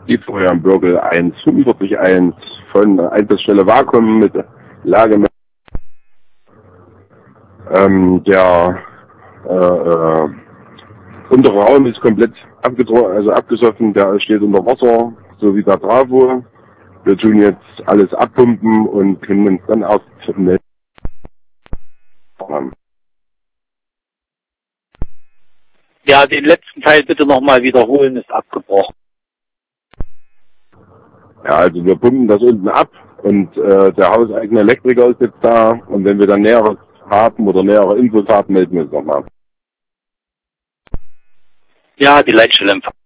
Tieffeuer Bürgel 145.1 von Einsatzstelle Vakuum mit Lage. Der untere Raum ist komplett abgesoffen, der steht unter Wasser, so wie der Trafo. Wir tun jetzt alles abpumpen und können uns dann erst melden. Ja, den letzten Teil bitte nochmal wiederholen, ist abgebrochen. Ja, also wir pumpen das unten ab und der hauseigene Elektriker ist jetzt da und wenn wir dann Näheres haben oder nähere Infos haben, melden wir uns nochmal. Ja, die Leitstelle empfangen.